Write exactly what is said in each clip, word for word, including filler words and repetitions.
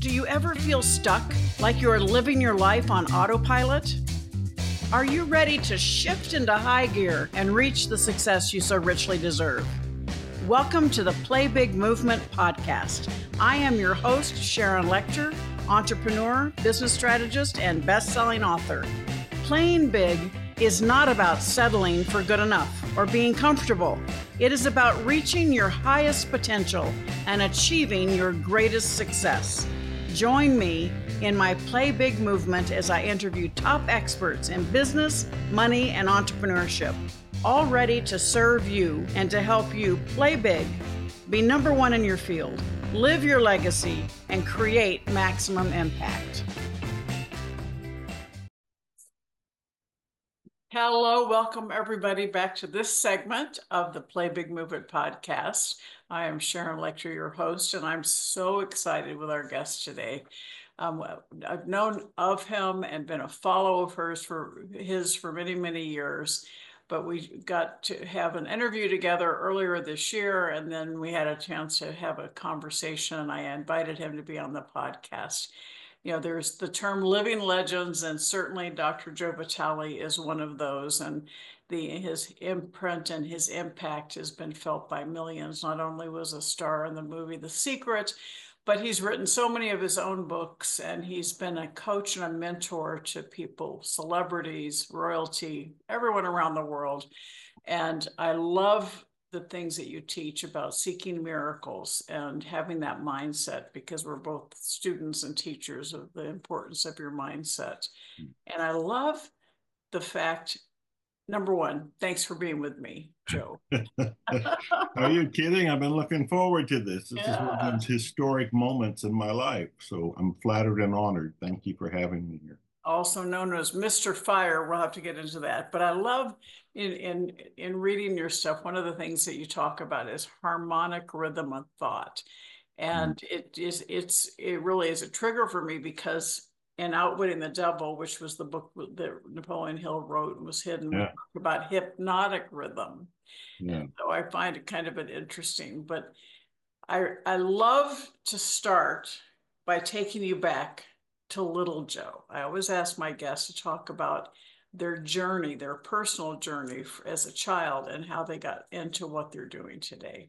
Do you ever feel stuck, like you're living your life on autopilot? Are you ready to shift into high gear and reach the success you so richly deserve? Welcome to the Play Big Movement podcast. I am your host, Sharon Lechter, entrepreneur, business strategist, and best-selling author. Playing big is not about settling for good enough or being comfortable. It is about reaching your highest potential and achieving your greatest success. Join me in my Play Big movement as I interview top experts in business, money, and entrepreneurship, all ready to serve you and to help you play big, be number one in your field, live your legacy, and create maximum impact. Hello, welcome everybody back to this segment of the Play Big Movement podcast. I am Sharon Lechter, your host, and I'm so excited with our guest today. Um, I've known of him and been a follower of hers for his for many, many years, but we got to have an interview together earlier this year, and then we had a chance to have a conversation, and I invited him to be on the podcast. You know, there's the term living legends, and certainly Doctor Joe Vitale is one of those. And the his imprint and his impact has been felt by millions. Not only was a star in the movie The Secret, but he's written so many of his own books, and he's been a coach and a mentor to people, celebrities, royalty, everyone around the world. And I love the things that you teach about seeking miracles and having that mindset, because we're both students and teachers of the importance of your mindset. And I love the fact, number one, thanks for being with me, Joe. Are you kidding? I've been looking forward to this. This Yeah. is one of those historic moments in my life. So I'm flattered and honored. Thank you for having me here. Also known as Mister Fire. We'll have to get into that. But I love in, in, in reading your stuff, one of the things that you talk about is harmonic rhythm of thought. And mm. it is, it's, it really is a trigger for me, because in Outwitting the Devil, which was the book that Napoleon Hill wrote and was hidden, yeah. about hypnotic rhythm. Yeah. So I find it kind of an interesting, but I, I love to start by taking you back to little Joe. I always ask my guests to talk about their journey, their personal journey as a child, and how they got into what they're doing today.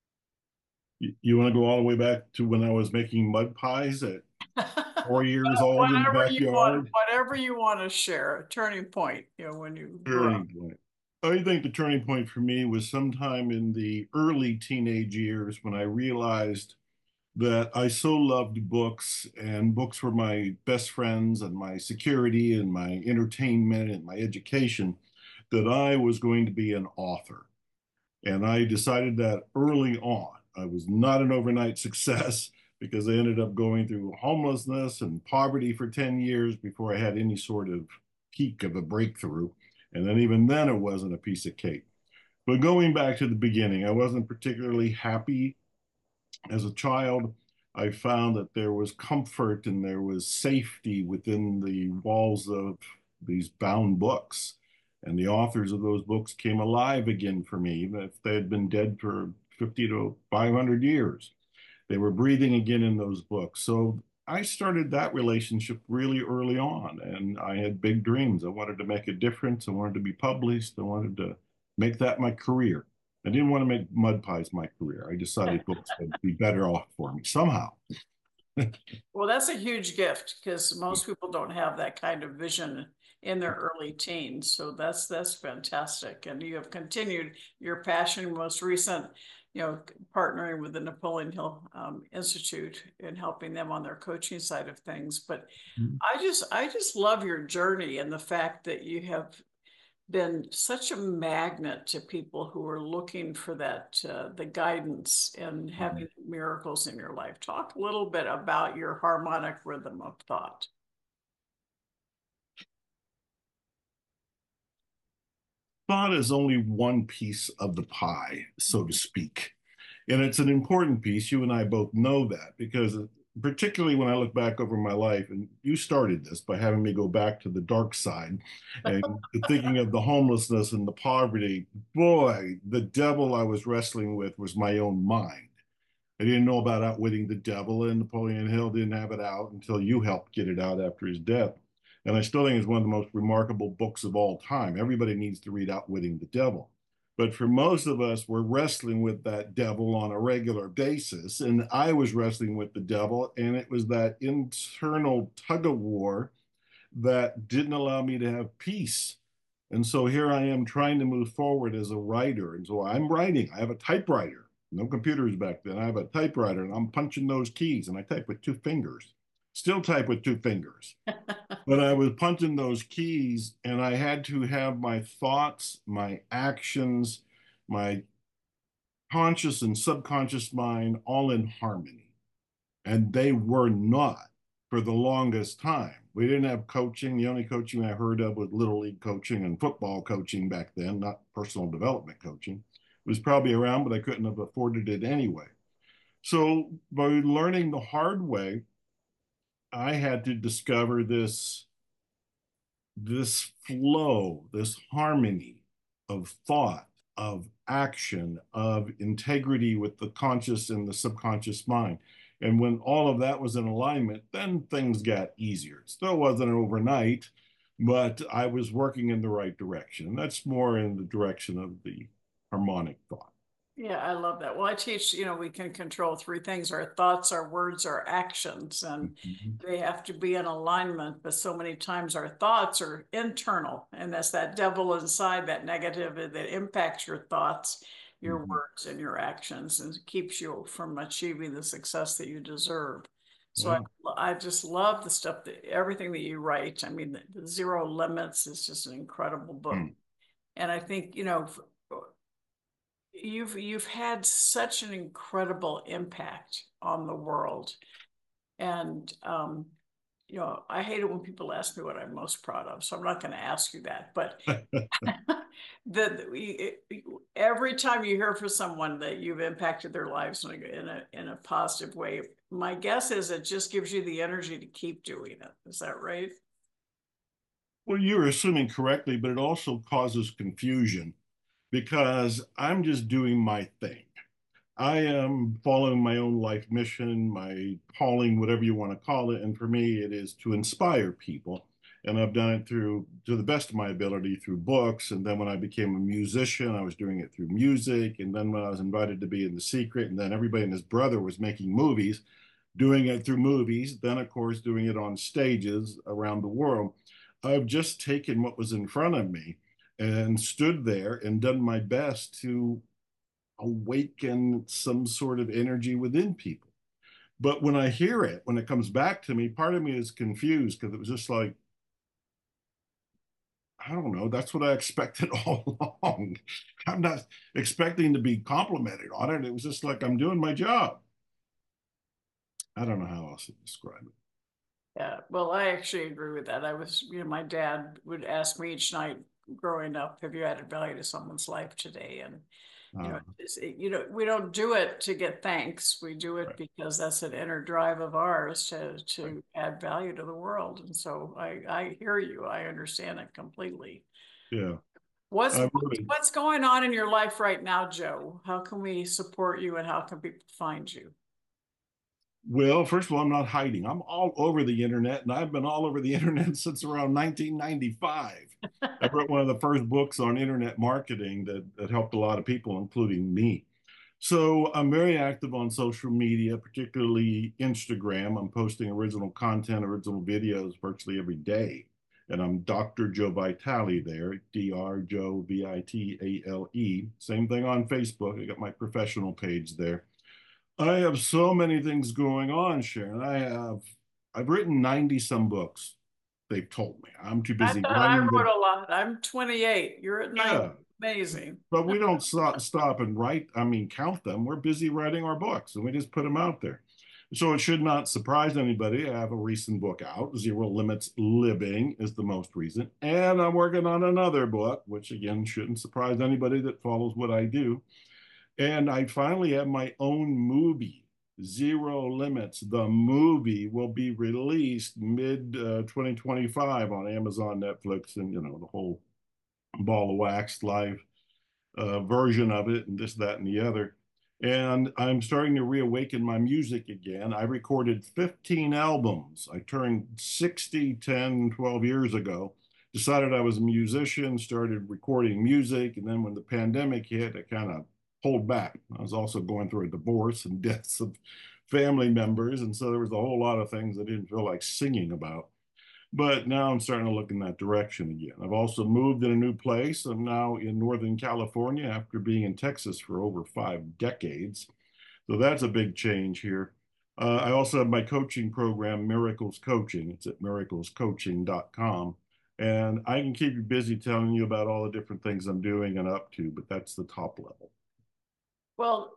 You, you want to go all the way back to when I was making mud pies at four years old in the backyard? You want, whatever you want to share, a turning point, you know, when you grew up. Point. I think the turning point for me was sometime in the early teenage years, when I realized that I so loved books, and books were my best friends and my security and my entertainment and my education, that I was going to be an author. And I decided that early on. I was not an overnight success, because I ended up going through homelessness and poverty for ten years before I had any sort of peak of a breakthrough. And then even then, it wasn't a piece of cake. But going back to the beginning, I wasn't particularly happy. As a child, I found that there was comfort and there was safety within the walls of these bound books. And the authors of those books came alive again for me, even if they had been dead for fifty to five hundred years. They were breathing again in those books. So I started that relationship really early on, and I had big dreams. I wanted to make a difference. I wanted to be published. I wanted to make that my career. I didn't want to make mud pies my career. I decided books would be better off for me somehow. Well, that's a huge gift, because most people don't have that kind of vision in their early teens. So that's that's fantastic. And you have continued your passion, most recent, you know, partnering with the Napoleon Hill um, Institute and helping them on their coaching side of things. But mm-hmm. I just I just love your journey, and the fact that you have been such a magnet to people who are looking for that, uh, the guidance and having mm-hmm. miracles in your life. Talk a little bit about your harmonic rhythm of thought. Thought is only one piece of the pie, so to speak. And it's an important piece. You and I both know that, because particularly when I look back over my life, and you started this by having me go back to the dark side and thinking of the homelessness and the poverty, boy, the devil I was wrestling with was my own mind. I didn't know about Outwitting the Devil, and Napoleon Hill didn't have it out until you helped get it out after his death. And I still think it's one of the most remarkable books of all time. Everybody needs to read Outwitting the Devil. But for most of us, we're wrestling with that devil on a regular basis. And I was wrestling with the devil, and it was that internal tug of war that didn't allow me to have peace. And so here I am trying to move forward as a writer. And so I'm writing. I have a typewriter. No computers back then. I have a typewriter and I'm punching those keys and I type with two fingers. Still type with two fingers. But I was punching those keys and I had to have my thoughts, my actions, my conscious and subconscious mind all in harmony. And they were not for the longest time. We didn't have coaching. The only coaching I heard of was Little League coaching and football coaching back then, not personal development coaching. It was probably around, but I couldn't have afforded it anyway. So by learning the hard way, I had to discover this, this flow, this harmony of thought, of action, of integrity with the conscious and the subconscious mind. And when all of that was in alignment, then things got easier. It still wasn't overnight, but I was working in the right direction. That's more in the direction of the harmonic thought. Yeah, I love that. Well, I teach, you know, we can control three things: our thoughts, our words, our actions, and Mhm. they have to be in alignment. But so many times our thoughts are internal, and that's that devil inside, that negative that impacts your thoughts, your Mhm. words, and your actions, and keeps you from achieving the success that you deserve. So I, Yeah. I just love the stuff that everything that you write. I mean, the, the Zero Limits is just an incredible book. Mm. And I think, you know, you've you've had such an incredible impact on the world. And um you know, I hate it when people ask me what I'm most proud of, so I'm not going to ask you that. But the, the every time you hear from someone that you've impacted their lives in a, in a in a positive way, my guess is it just gives you the energy to keep doing it. Is that right? Well, you're assuming correctly, but it also causes confusion because I'm just doing my thing. I am following my own life mission, my calling, whatever you want to call it. And for me, it is to inspire people. And I've done it through, to the best of my ability, through books. And then when I became a musician, I was doing it through music. And then when I was invited to be in The Secret, and then everybody and his brother was making movies, doing it through movies, then, of course, doing it on stages around the world. I've just taken what was in front of me and stood there and done my best to awaken some sort of energy within people. But when I hear it, when it comes back to me, part of me is confused because it was just like, I don't know, that's what I expected all along. I'm not expecting to be complimented on it. It was just like I'm doing my job. I don't know how else to describe it. Yeah, well, I actually agree with that. I was, you know, my dad would ask me each night growing up, have you added value to someone's life today? And you know, Uh, it's, it, you know, we don't do it to get thanks. We do it right, because that's an inner drive of ours to right. to add value to the world. And so I I hear you. I understand it completely. Yeah. What's I really, what's going on in your life right now, Joe? How can we support you and how can people find you? well, first of all, I'm not hiding. I'm all over the internet, and I've been all over the internet since around nineteen ninety-five. I wrote one of the first books on internet marketing that, that helped a lot of people, including me. So I'm very active on social media, particularly Instagram. I'm posting original content, original videos virtually every day. And I'm Doctor Joe Vitale there, D R Joe V I T A L E. Same thing on Facebook. I got my professional page there. I have so many things going on, Sharon. I have, I've written ninety some books, they've told me. I'm too I busy thought I running the, wrote a lot. I'm twenty-eight. You're at ninety. yeah, Amazing. but we don't stop, stop and write, I mean, count them. We're busy writing our books and we just put them out there. So it should not surprise anybody. I have a recent book out. Zero Limits Living is the most recent. And I'm working on another book, which again shouldn't surprise anybody that follows what I do. And I finally have my own movie, Zero Limits. The movie will be released mid uh, twenty twenty-five on Amazon, Netflix, and you know, the whole ball of wax live uh, version of it, and this, that, and the other. And I'm starting to reawaken my music again. I recorded fifteen albums. I turned sixty, ten, twelve years ago. Decided I was a musician, started recording music. And then when the pandemic hit, I kind of pulled back. I was also going through a divorce and deaths of family members. And so there was a whole lot of things I didn't feel like singing about. But now I'm starting to look in that direction again. I've also moved in a new place. I'm now in Northern California after being in Texas for over five decades. So that's a big change here. Uh, I also have my coaching program, Miracles Coaching. It's at miracles coaching dot com. And I can keep you busy telling you about all the different things I'm doing and up to, but that's the top level. Well,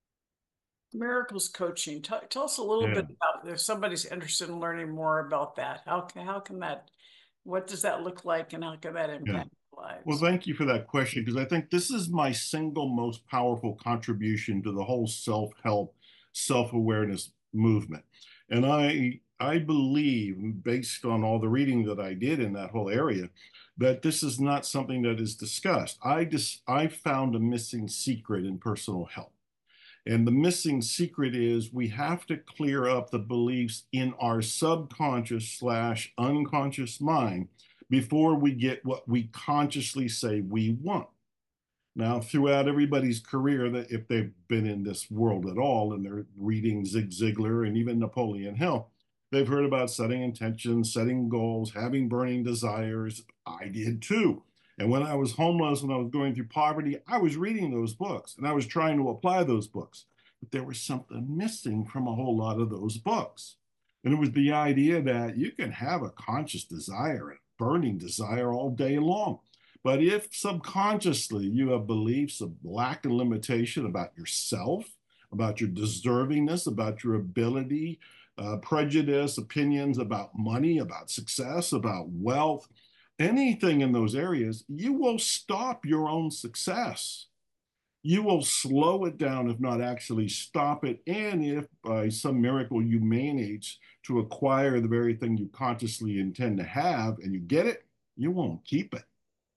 Miracles Coaching, T- tell us a little Yeah. bit about if somebody's interested in learning more about that. How can, how can that, what does that look like and how can that Yeah. impact Well, lives? thank you for that question because I think this is my single most powerful contribution to the whole self-help, self-awareness movement. And I I believe, based on all the reading that I did in that whole area, that this is not something that is discussed. I just I found a missing secret in personal health. And the missing secret is we have to clear up the beliefs in our subconscious slash unconscious mind before we get what we consciously say we want. Now, throughout everybody's career, that if they've been in this world at all and they're reading Zig Ziglar and even Napoleon Hill, they've heard about setting intentions, setting goals, having burning desires. I did too. And when I was homeless, when I was going through poverty, I was reading those books and I was trying to apply those books. But there was something missing from a whole lot of those books. And it was the idea that you can have a conscious desire and a burning desire all day long. But if subconsciously you have beliefs of lack and limitation about yourself, about your deservingness, about your ability, uh, prejudice, opinions about money, about success, about wealth, anything in those areas, you will stop your own success. You will slow it down, if not actually stop it. And if by some miracle you manage to acquire the very thing you consciously intend to have and you get it, you won't keep it.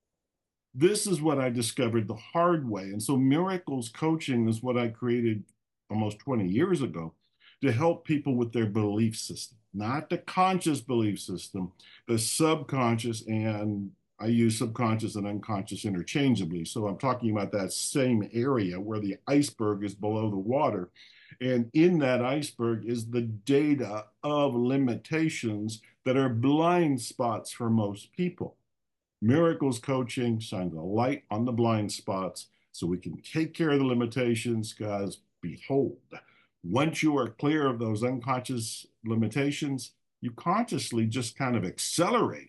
This is what I discovered the hard way. And so Miracles Coaching is what I created almost twenty years ago to help people with their belief system, not the conscious belief system, the subconscious. And I use subconscious and unconscious interchangeably. So I'm talking about that same area where the iceberg is below the water. And in that iceberg is the data of limitations that are blind spots for most people. Miracles Coaching shines a light on the blind spots so we can take care of the limitations because behold, once you are clear of those unconscious limitations, you consciously just kind of accelerate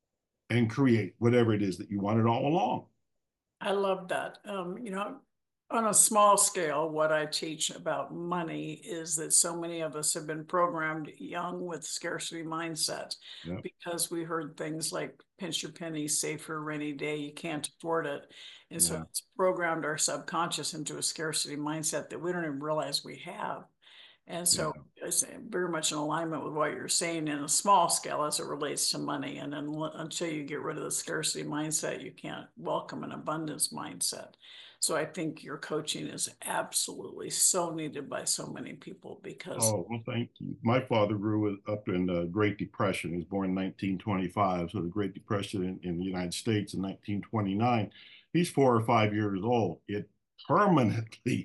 and create whatever it is that you wanted all along. I love that. Um, you know, on a small scale, what I teach about money is that so many of us have been programmed young with scarcity mindset Yeah. because we heard things like pinch your penny, save for a rainy day, you can't afford it. And so Yeah. it's programmed our subconscious into a scarcity mindset that we don't even realize we have. And so Yeah. it's very much in alignment with what you're saying in a small scale as it relates to money. And then until you get rid of the scarcity mindset, you can't welcome an abundance mindset. So I think your coaching is absolutely so needed by so many people because Oh, well, thank you. My father grew up in the Great Depression. He was born in nineteen twenty-five. So the Great Depression in, in the United States in nineteen twenty-nine, he's four or five years old. It permanently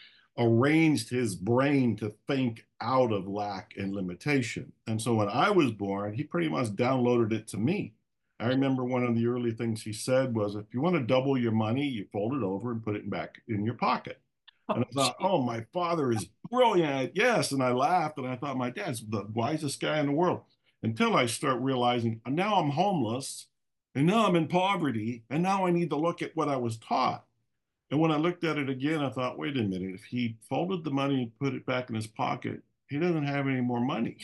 arranged his brain to think out of lack and limitation. And so when I was born, he pretty much downloaded it to me. I remember one of the early things he said was, if you want to double your money, you fold it over and put it back in your pocket. And oh, I thought, oh, my father is brilliant. Yes. And I laughed and I thought, my dad's the wisest guy in the world. Until I start realizing now I'm homeless and now I'm in poverty and now I need to look at what I was taught. And when I looked at it again, I thought, wait a minute, if he folded the money and put it back in his pocket, he doesn't have any more money.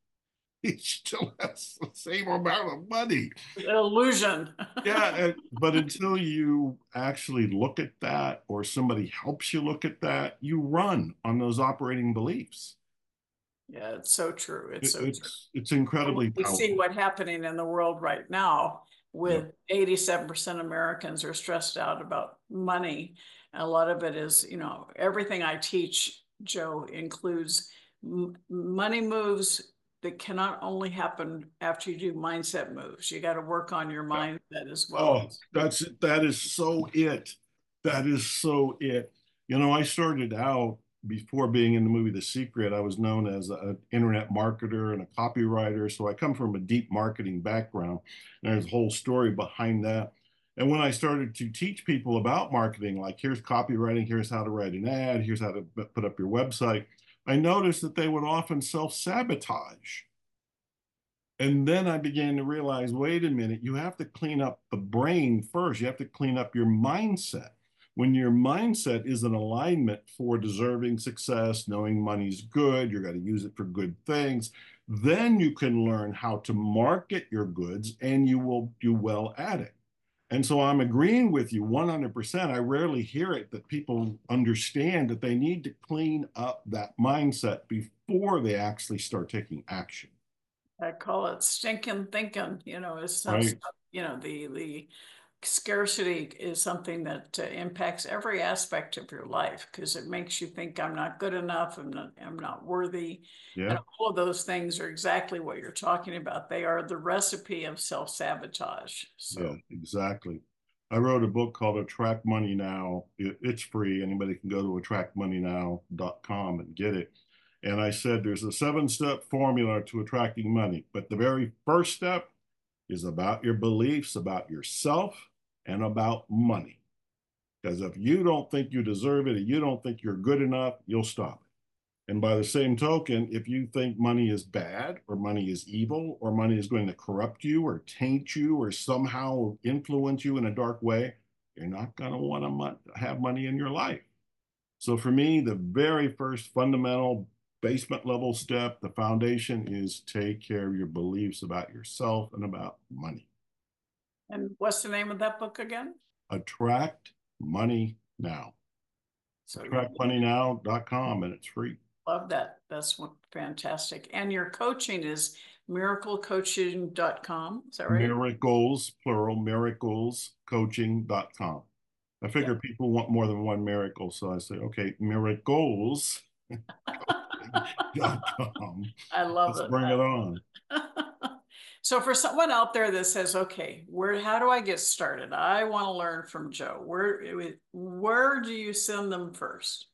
He still has the same amount of money. illusion. Yeah, but until you actually look at that or somebody helps you look at that, you run on those operating beliefs. Yeah, it's so true. It's It, so true. it's it's incredibly We see powerful. what's happening in the world right now Yep. with eighty-seven percent Americans are stressed out about money. A lot of it is, you know, everything I teach, Joe, includes money moves that cannot only happen after you do mindset moves. You got to work on your mindset as well. Oh, that's that is so it. That is so it. You know, I started out before being in the movie The Secret. I was known as an internet marketer and a copywriter. So I come from a deep marketing background. And there's a whole story behind that. And when I started to teach people about marketing, like here's copywriting, here's how to write an ad, here's how to put up your website, I noticed that they would often self-sabotage. And then I began to realize, wait a minute, you have to clean up the brain first. You have to clean up your mindset. When your mindset is in alignment for deserving success, knowing money's good, you're going to use it for good things, then you can learn how to market your goods and you will do well at it. And so I'm agreeing with you one hundred percent. I rarely hear it that people understand that they need to clean up that mindset before they actually start taking action. I call it stinking thinking, you know, it's some Right. stuff, you know, the the scarcity is something that uh, impacts every aspect of your life because it makes you think I'm not good enough, I'm not I'm not worthy. And Yeah. all of those things are exactly what you're talking about. They are the recipe of self-sabotage. Yeah, So exactly. I wrote a book called Attract Money Now. It, it's free. Anybody can go to attract money now dot com and get it. And I said there's a seven-step formula to attracting money. But the very first step is about your beliefs, about yourself, and about money. Because if you don't think you deserve it, and you don't think you're good enough, you'll stop it. And by the same token, if you think money is bad or money is evil or money is going to corrupt you or taint you or somehow influence you in a dark way, you're not going to want to have money in your life. So for me, the very first fundamental basement level step, the foundation is take care of your beliefs about yourself and about money. and what's the name of that book again? Attract Money Now. So attract money now dot com and it's free. love that. That's fantastic. And your coaching is miracle coaching dot com. Is that right? Miracles, plural, miracles coaching dot com. I Yeah. figure people want more than one miracle. So I say, okay, miracles dot com. I love Let's it. bring it on. So for someone out there that says, okay, where, how do I get started? I want to learn from Joe. Where, where do you send them first?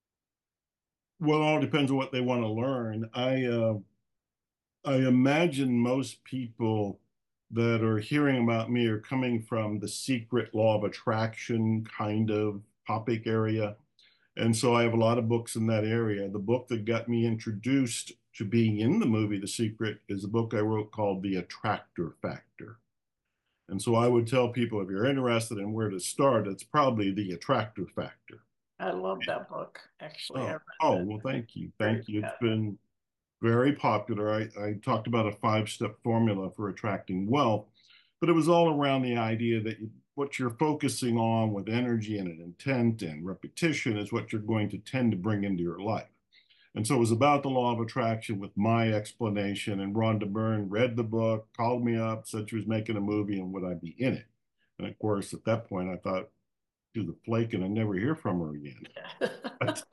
Well, it all depends on what they want to learn. I uh, I imagine most people that are hearing about me are coming from the secret law of attraction kind of topic area. And so I have a lot of books in that area. The book that got me introduced to being in the movie The Secret is a book I wrote called The Attractor Factor. And so I would tell people if you're interested in where to start, it's probably The Attractor Factor. I love that book. Actually, I Oh, read oh, that. well, thank you. Great. Thank you. It's been very popular. I, I talked about a five-step formula for attracting wealth, but it was all around the idea that you, what you're focusing on with energy and an intent and repetition is what you're going to tend to bring into your life. And so it was about the law of attraction with my explanation. And Rhonda Byrne read the book, called me up, said she was making a movie and would I be in it? And of course, at that point, I thought, do the flake and I never hear from her again. But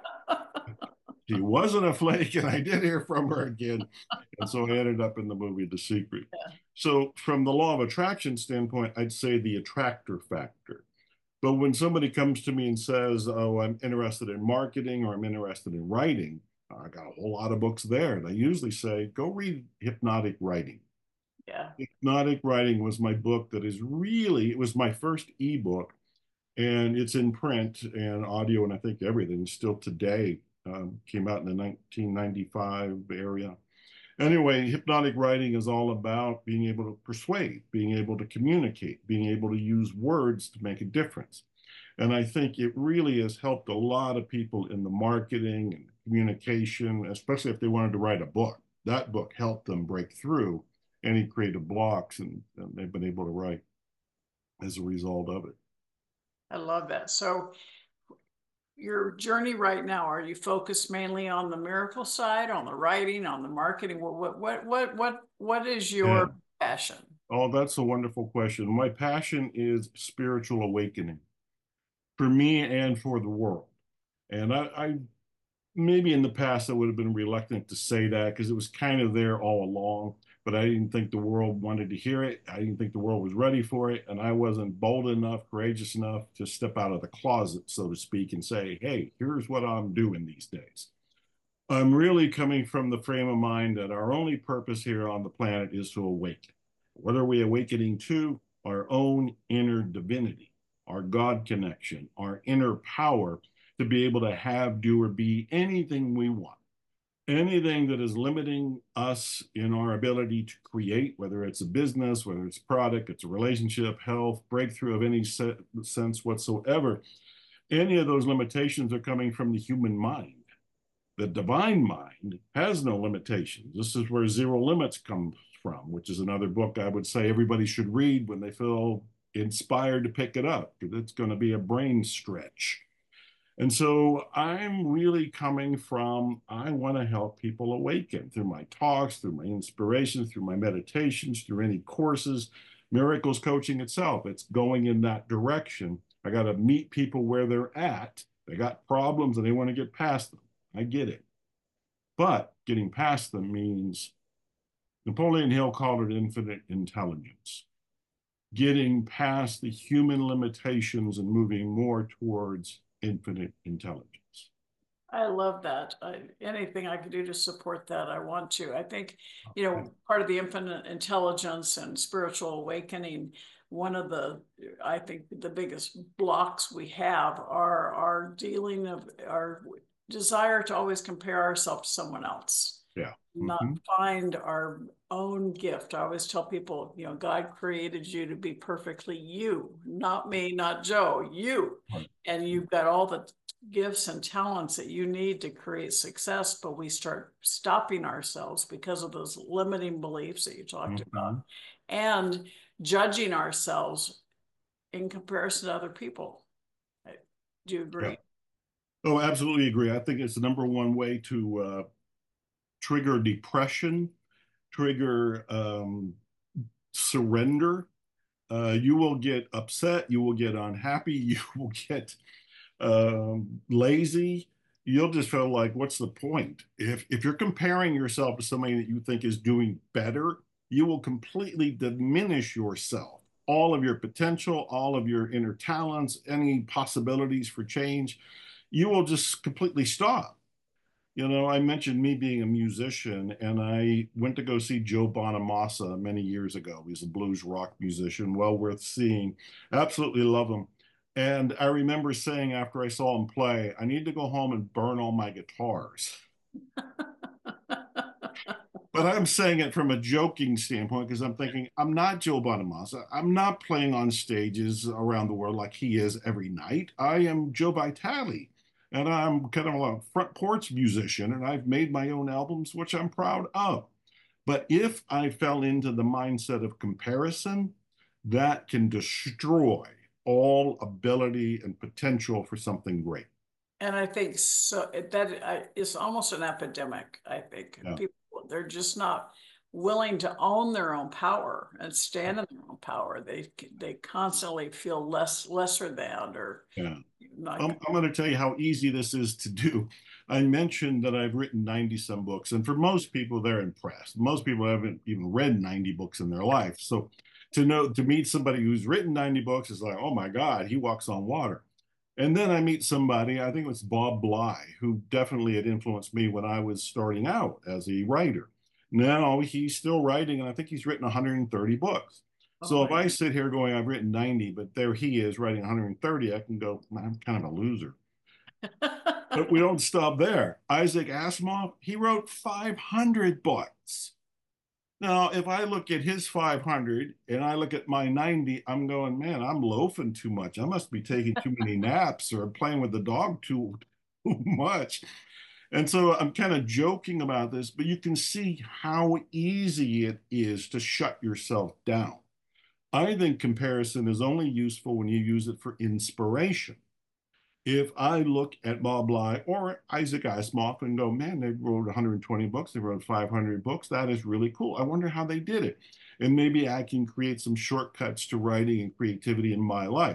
she wasn't a flake, and I did hear from her again. And so I ended up in the movie The Secret. Yeah. So, from the law of attraction standpoint, I'd say the attractor factor. But when somebody comes to me and says, oh, I'm interested in marketing or I'm interested in writing, I got a whole lot of books there. And I usually say, go read Hypnotic Writing. Yeah. Hypnotic Writing was my book that is really, it was my first ebook, and it's in print and audio, and I think everything still today. Um, came out in the nineteen ninety-five area. Anyway, hypnotic writing is all about being able to persuade, being able to communicate, being able to use words to make a difference. And I think it really has helped a lot of people in the marketing and communication, especially if they wanted to write a book. That book helped them break through any creative blocks, and, and they've been able to write as a result of it. I love that. So your journey right now, are you focused mainly on the miracle side, on the writing, on the marketing? What what what what what, what is Yeah. your passion? Oh, that's a wonderful question. My passion is spiritual awakening. for me and for the world. And I, I maybe in the past I would have been reluctant to say that because it was kind of there all along, but I didn't think the world wanted to hear it. I didn't think the world was ready for it, and I wasn't bold enough, courageous enough to step out of the closet, so to speak, and say, hey, here's what I'm doing these days. I'm really coming from the frame of mind that our only purpose here on the planet is to awaken. What are we awakening to? Our own inner divinity, our God connection, our inner power to be able to have, do, or be anything we want. Anything that is limiting us in our ability to create, whether it's a business, whether it's a product, it's a relationship, health, breakthrough of any sense whatsoever, any of those limitations are coming from the human mind. The divine mind has no limitations. This is where Zero Limits comes from, which is another book I would say everybody should read when they feel inspired to pick it up, because it's going to be a brain stretch. And so I'm really coming from, I want to help people awaken through my talks, through my inspirations, through my meditations, through any courses, miracles coaching itself. It's going in that direction. I got to meet people where they're at. They got problems and they want to get past them. I get it. But getting past them means Napoleon Hill called it infinite intelligence. Getting past the human limitations and moving more towards infinite intelligence. I love that. I, anything I can do to support that, I want to. I think, you know, part of the infinite intelligence and spiritual awakening, one of the, I think the biggest blocks we have are our dealing of our desire to always compare ourselves to someone else. Yeah. Not mm-hmm. find our own gift. I always tell people, you know, God created you to be perfectly you, not me, not Joe, you. Right. And you've got all the gifts and talents that you need to create success, but we start stopping ourselves because of those limiting beliefs that you talked mm-hmm. about, and judging ourselves in comparison to other people. Do you agree? Yeah. Oh, absolutely agree. I think it's the number one way to uh, trigger depression, trigger um, surrender. Uh, you will get upset, you will get unhappy, you will get um, lazy. You'll just feel like, what's the point? If if you're comparing yourself to somebody that you think is doing better, you will completely diminish yourself, all of your potential, all of your inner talents, any possibilities for change. You will just completely stop. You know, I mentioned me being a musician, and I went to go see Joe Bonamassa many years ago. He's a blues rock musician, well worth seeing. Absolutely love him. And I remember saying after I saw him play, I need to go home and burn all my guitars. But I'm saying it from a joking standpoint because I'm thinking, I'm not Joe Bonamassa. I'm not playing on stages around the world like he is every night. I am Joe Vitale. And I'm kind of a front porch musician, and I've made my own albums, which I'm proud of. But if I fell into the mindset of comparison, that can destroy all ability and potential for something great. And I think so that is almost an epidemic. I think Yeah. people, they're just not willing to own their own power and stand in their own power. They they constantly feel less lesser than or yeah. not. I'm, I'm going to tell you how easy this is to do. I mentioned that I've written ninety some books, and for most people, they're impressed. Most people haven't even read ninety books in their life. So to know, to meet somebody who's written ninety books is like, oh my God, he walks on water. And then I meet somebody, I think it was Bob Bly, who definitely had influenced me when I was starting out as a writer. Now he's still writing, and I think he's written one hundred thirty books. So Oh if I sit here going, I've written ninety, but there he is writing one hundred thirty, I can go, I'm kind of a loser. But we don't stop there. Isaac Asimov, he wrote five hundred books. Now, if I look at his five hundred and I look at my ninety, I'm going, man, I'm loafing too much. I must be taking too many naps or playing with the dog too, too much. And so I'm kind of joking about this, but you can see how easy it is to shut yourself down. I think comparison is only useful when you use it for inspiration. If I look at Bob Bly or Isaac Asimov and go, man, they wrote one hundred twenty books, they wrote five hundred books, that is really cool. I wonder how they did it. And maybe I can create some shortcuts to writing and creativity in my life.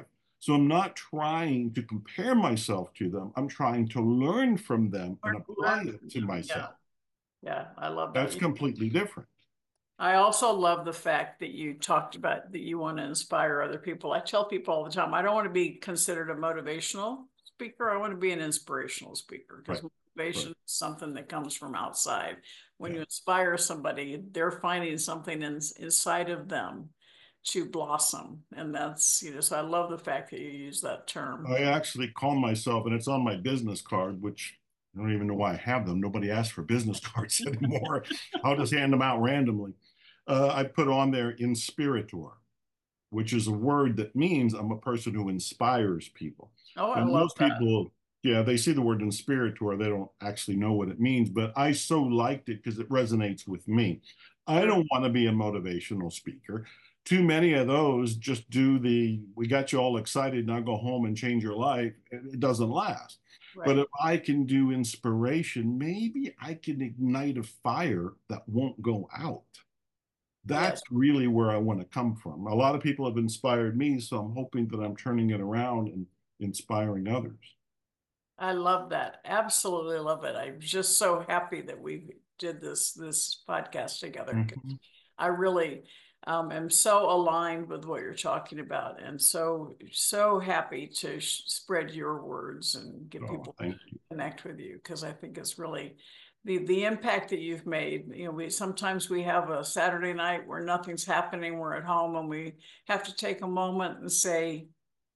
So I'm not trying to compare myself to them. I'm trying to learn from them and apply it to myself. Yeah, yeah, I love that. That's completely different. I also love the fact that you talked about that you want to inspire other people. I tell people all the time, I don't want to be considered a motivational speaker. I want to be an inspirational speaker, because right. motivation right. is something that comes from outside. When yeah. you inspire somebody, they're finding something in, inside of them to blossom. And that's, you know, so I love the fact that you use that term. I actually call myself, and it's on my business card, which I don't even know why I have them. Nobody asks for business cards anymore. I'll just hand them out randomly. Uh, I put on there inspirator, which is a word that means I'm a person who inspires people. Oh, I and love most that. people, yeah, they see the word inspirator, they don't actually know what it means, but I so liked it because it resonates with me. I don't want to be a motivational speaker. Too many of those just do the, we got you all excited, now go home and change your life. It doesn't last. Right. But if I can do inspiration, maybe I can ignite a fire that won't go out. That's yes. really where I want to come from. A lot of people have inspired me, so I'm hoping that I'm turning it around and inspiring others. I love that. Absolutely love it. I'm just so happy that we did this, this podcast together. Mm-hmm. I really um, am so aligned with what you're talking about, and so, so happy to sh- spread your words and get oh, people to connect with you, because I think it's really the, the impact that you've made. You know, we sometimes we have a Saturday night where nothing's happening, we're at home, and we have to take a moment and say,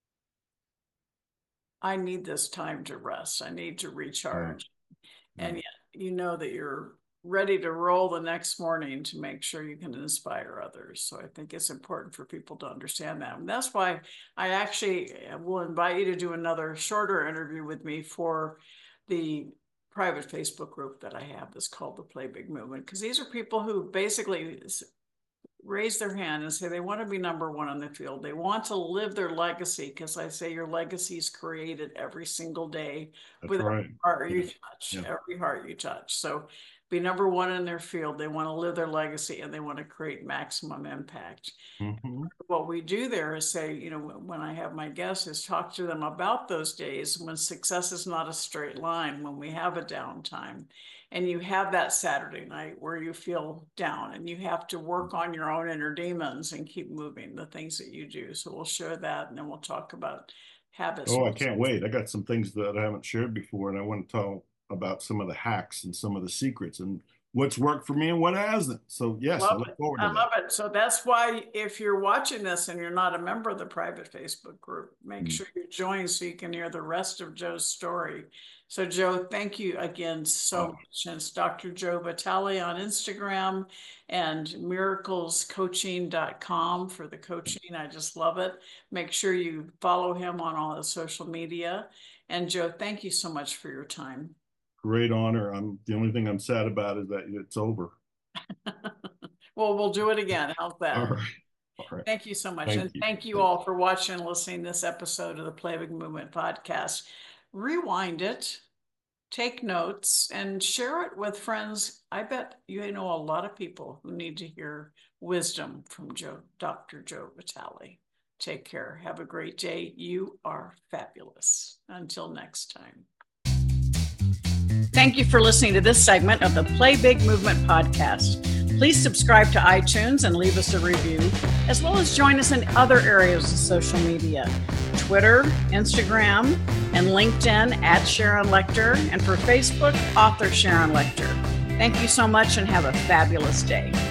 I need this time to rest. I need to recharge. Yeah. And yet you know that you're ready to roll the next morning to make sure you can inspire others. So I think it's important for people to understand that. And that's why I actually will invite you to do another shorter interview with me for the private Facebook group that I have that's called the Play Big Movement. Because these are people who basically raise their hand and say they want to be number one on the field. They want to live their legacy, because I say your legacy is created every single day. That's with right. every heart you yeah. touch, yeah. every heart you touch. So be number one in their field. They want to live their legacy, and they want to create maximum impact. Mm-hmm. What we do there is say, you know, when I have my guests, is talk to them about those days when success is not a straight line, when we have a downtime. And you have that Saturday night where you feel down and you have to work on your own inner demons and keep moving the things that you do. So we'll share that, and then we'll talk about habits. Oh, I can't wait. I got some things that I haven't shared before, and I want to talk about some of the hacks and some of the secrets and what's worked for me and what hasn't. So yes, I look forward to that. I love it. So that's why if you're watching this and you're not a member of the private Facebook group, make mm. sure you join so you can hear the rest of Joe's story. So Joe, thank you again so oh. much. And it's Doctor Joe Vitale on Instagram and miracles coaching dot com for the coaching. I just love it. Make sure you follow him on all the social media. And Joe, thank you so much for your time. Great honor. I'm the only thing I'm sad about is that it's over. Well, we'll do it again. How's that? All right. All right. Thank you so much. Thank and you. thank you all for watching and listening to this episode of the Play Big Movement podcast. Rewind it, take notes, and share it with friends. I bet you know a lot of people who need to hear wisdom from Joe, Doctor Joe Vitale. Take care. Have a great day. You are fabulous. Until next time. Thank you for listening to this segment of the Play Big Movement podcast. Please subscribe to iTunes and leave us a review, as well as join us in other areas of social media, Twitter, Instagram, and LinkedIn at Sharon Lechter, and for Facebook, author Sharon Lechter. Thank you so much and have a fabulous day.